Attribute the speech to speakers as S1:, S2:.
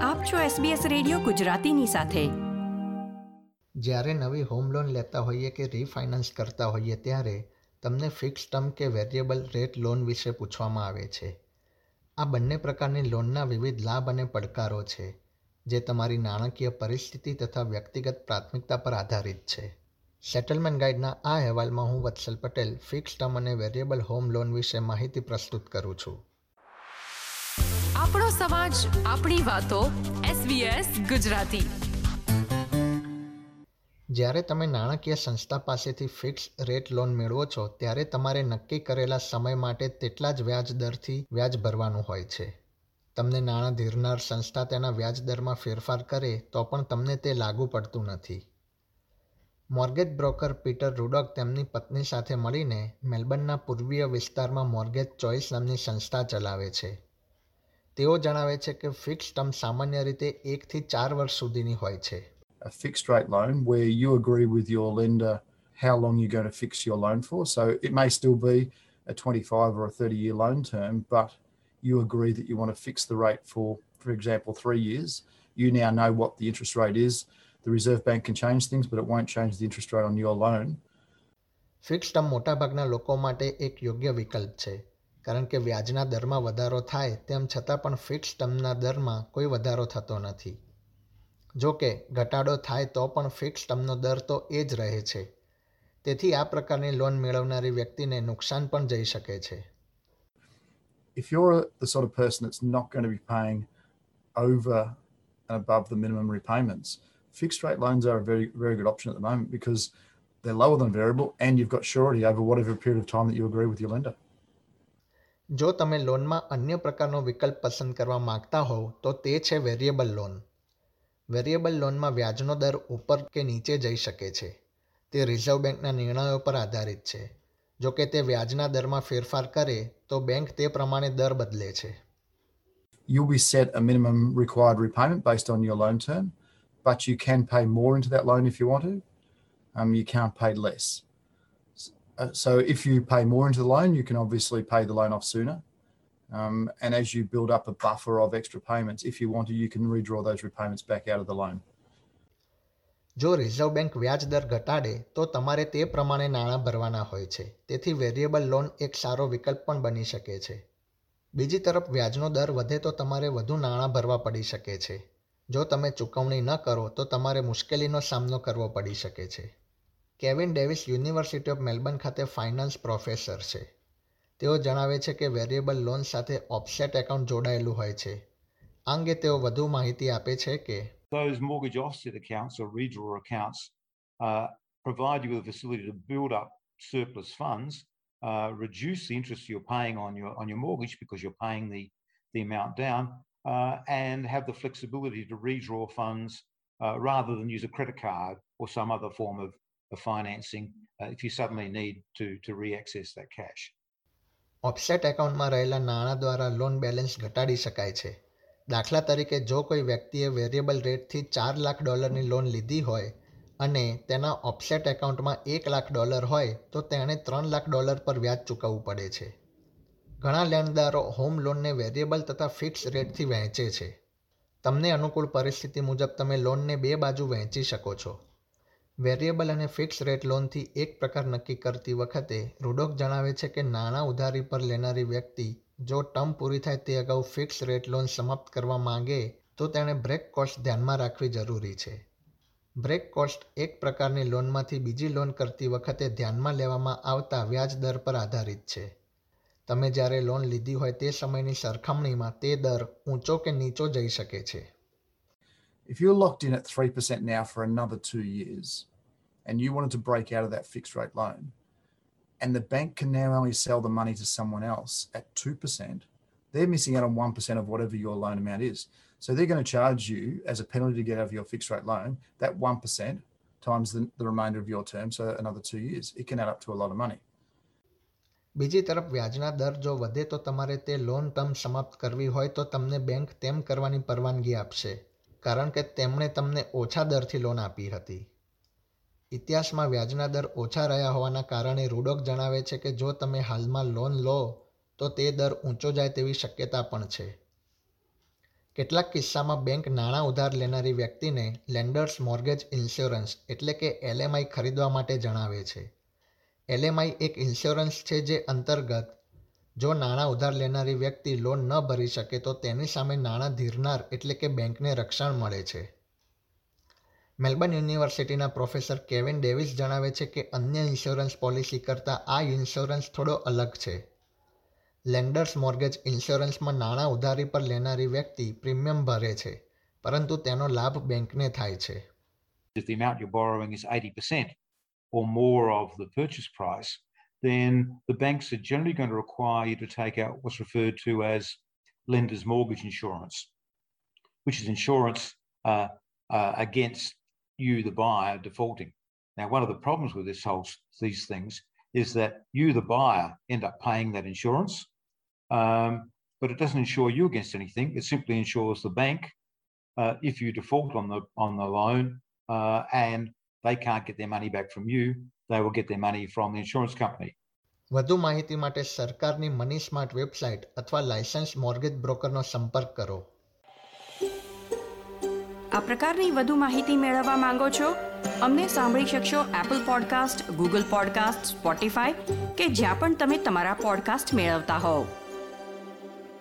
S1: આપ છો SBS radio ગુજરાતીની સાથે.
S2: જ્યારે નવી હોમ લોન લેતા હોઈએ કે રીફાઇનાન્સ કરતા હોઈએ ત્યારે તમને ફિક્સ ટર્મ કે વેરિયેબલ રેટ લોન વિશે પૂછવામાં આવે છે. આ બંને પ્રકારની લોનના વિવિધ લાભ અને પડકારો છે જે તમારી નાણાકીય પરિસ્થિતિ તથા વ્યક્તિગત પ્રાથમિકતા પર આધારિત છે. સેટલમેન્ટ ગાઈડના આ અહેવાલમાં હું વત્સલ પટેલ ફિક્સ ટર્મ અને વેરિયેબલ હોમ લોન વિશે માહિતી પ્રસ્તુત કરું છું.
S3: આપણો સમાજ, આપણી વાતો. SBS ગુજરાતી.
S2: જ્યારે તમે નાણાકીય સંસ્થા પાસેથી ફિક્સ રેટ લોન મેળવો છો ત્યારે તમારે નક્કી કરેલા સમય માટે તેટલા જ વ્યાજ દરથી વ્યાજ ભરવાનું હોય છે. તમને નાણાં ધીરનાર સંસ્થા તેના વ્યાજ દરમાં ફેરફાર કરે તો પણ તમને તે લાગુ પડતું નથી. મોર્ગેજ બ્રોકર પીટર રુડોક તેમની પત્ની સાથે મળીને મેલબર્નના પૂર્વીય વિસ્તારમાં મોર્ગેજ ચોઇસ નામની સંસ્થા ચલાવે છે. તેઓ જણાવે છે કે ફિક્સ ટર્મ સામાન્ય રીતે 1 થી 4 વર્ષ સુધીની હોય છે.
S4: A fixed rate loan where you agree with your lender how long you're going to fix your loan for. So it may still be a 25 or a 30-year loan term, but you agree that you want to fix the rate for example, 3 years. You now know what the interest rate is. The Reserve Bank can change things, but it won't change the interest rate on your loan.
S2: Fix term મોટાભાગના લોકો માટે એક યોગ્ય વિકલ્પ છે કારણ કે વ્યાજના દરમાં વધારો થાય તેમ છતાં પણ ફિક્સ ટર્મના દરમાં કોઈ વધારો થતો નથી. જો કે ઘટાડો થાય તો પણ ફિક્સ ટર્મનો દર તો એ જ રહે છે. તેથી આ પ્રકારની લોન મેળવનારી વ્યક્તિને નુકસાન પણ જઈ શકે છે.
S4: If you're the sort of person that's not going to be paying over and above the minimum repayments, fixed rate loans are a very, very good option at the moment because they're lower than variable and you've got surety over whatever period of time that you agree with your lender.
S2: જો તમે લોનમાં અન્ય પ્રકારનો વિકલ્પ પસંદ કરવા માંગતા હોવ તો તે છે વેરિયેબલ લોન. વેરિયેબલ લોનમાં વ્યાજનો દર ઉપર કે નીચે જઈ શકે છે. તે રિઝર્વ બેંકના નિર્ણયો પર આધારિત છે. જો કે તે વ્યાજના દરમાં ફેરફાર કરે તો બેંક તે પ્રમાણે દર બદલે છે.
S4: You'll be set a minimum required repayment based on your loan term, but you can pay more into that loan if you want to. You can't pay less. So if you pay more into the loan, you can obviously pay the loan off sooner. And as you build up a buffer of extra payments, if you want to, you can redraw those repayments back out of the loan.
S2: જો reserve bank વ્યાજ દર ઘટાડે તો તમારે તે પ્રમાણે નાણાં ભરવાના હોય છે. તેથી વેરિયેબલ લોન એક સારો વિકલ્પ પણ બની શકે છે. બીજી તરફ વ્યાજનો દર વધે તો તમારે વધુ નાણાં ભરવા પડી શકે છે. જો તમે ચૂકવણી ન કરો તો તમારે મુશ્કેલીનો સામનો કરવો પડી શકે છે. Kevin Davis university of Melbourne ખાતે ફાઇનાન્સ પ્રોફેસર છે. તેઓ જણાવે છે કે વેરિયેબલ લોન સાથે ઓફસેટ એકાઉન્ટ જોડાયેલું હોય છે. આ અંગે તેઓ વધુ માહિતી આપે છે કે
S5: those mortgage offset accounts or redraw accounts provide you with a facility to build up surplus funds, reduce the interest you're paying on your mortgage because you're paying the amount down, and have the flexibility to redraw funds rather than use a credit card or some other form of financing if you suddenly need to re-access that cash.
S2: Offset એકાઉન્ટમાં રહેલા નાણાં દ્વારા loan balance ઘટાડી શકાય છે. દાખલા તરીકે જો કોઈ વ્યક્તિએ વેરિયેબલ રેટથી $4 લાખ લોન લીધી હોય અને તેના ઓફસેટ એકાઉન્ટમાં $1 લાખ હોય તો તેણે $3 લાખ પર વ્યાજ ચૂકવવું પડે છે. ઘણા લેણદારો હોમ લોનને વેરિયેબલ તથા ફિક્સ રેટથી વહેંચે છે. તમને અનુકૂળ પરિસ્થિતિ મુજબ તમે લોનને બે બાજુ વહેંચી શકો છો. વેરિયેબલ અને ફિક્સ રેટ લોનથી એક પ્રકાર નક્કી કરતી વખતે રુડોક જણાવે છે કે નાણાં ઉધારી પર લેનારી વ્યક્તિ જો ટર્મ પૂરી થાય તે અગાઉ ફિક્સ રેટ લોન સમાપ્ત કરવા માંગે તો તેણે બ્રેક કોસ્ટ ધ્યાનમાં રાખવી જરૂરી છે. બ્રેક કોસ્ટ એક પ્રકારની લોનમાંથી બીજી લોન કરતી વખતે ધ્યાનમાં લેવામાં આવતા વ્યાજ દર પર આધારિત છે. તમે જ્યારે લોન લીધી હોય તે સમયની સરખામણીમાં તે દર ઊંચો કે નીચો જઈ શકે છે.
S4: If you're locked in at 3% now for another 2 years and you wanted to break out of that fixed rate loan and the bank can now only sell the money to someone else at 2%, they're missing out on 1% of whatever your loan amount is. So they're going to charge you as a penalty to get out of your fixed rate loan, that 1% times the remainder of your term, so another 2 years. It can add up to a lot of money.
S2: બીજી તરફ વ્યાજના દર જો વધે તો તમારે તે loan term સમાપ્ત કરવી હોય તો તમને બેંક તેમ કરવાની પરવાનગી આપશે કારણ કે તેમણે તમને ઓછા દરથી લોન આપી હતી. ઇતિહાસમાં વ્યાજના દર ઓછા રહ્યા હોવાના કારણે રુડોક જણાવે છે કે જો તમે હાલમાં લોન લો તો તે દર ઊંચો જાય તેવી શક્યતા પણ છે. કેટલાક કિસ્સામાં બેંક નાણાં ઉધાર લેનારી વ્યક્તિને લેન્ડર્સ મોર્ગેજ ઇન્સ્યોરન્સ એટલે કે LMI ખરીદવા માટે જણાવે છે. LMI એક ઇન્સ્યોરન્સ છે જે અંતર્ગત જો નાણાં ઉધાર લેનારી વ્યક્તિ લોન ન ભરી શકે તો તેની સામે નાણાં ધીરનાર એટલે કે બેંકને રક્ષણ મળે છે. મેલબર્ન યુનિવર્સિટીના પ્રોફેસર કેવિન ડેવિસ જણાવે છે કે અન્ય ઇન્સ્યોરન્સ પોલિસી કરતાં આ ઇન્સ્યોરન્સ થોડો અલગ છે. લેન્ડર્સ મોર્ગેજ ઇન્સ્યોરન્સમાં નાણાં ઉધારી પર લેનારી વ્યક્તિ પ્રીમિયમ ભરે છે, પરંતુ તેનો લાભ બેંકને થાય છે.
S5: If the amount you're borrowing is 80% or more of the purchase price, then the banks are generally going to require you to take out what's referred to as lender's mortgage insurance, which is insurance against you, the buyer, defaulting. Now, one of the problems with these things is that you, the buyer, end up paying that insurance, but it doesn't insure you against anything. It simply insures the bank if you default on the loan and they can't get their money back from you. They will get their money from the insurance company.
S2: વધુ માહિતી માટે સરકારની money smart website અથવા licence mortgage બ્રોકરનો સંપર્ક કરો.
S1: આ પ્રકારની વધુ માહિતી મેળવવા માંગો છો? અમને સાંભળી શકશો Apple podcast, Google podcast, Spotify કે જ્યાં પણ તમે તમારા પોડકાસ્ટ મેળવતા હોવ.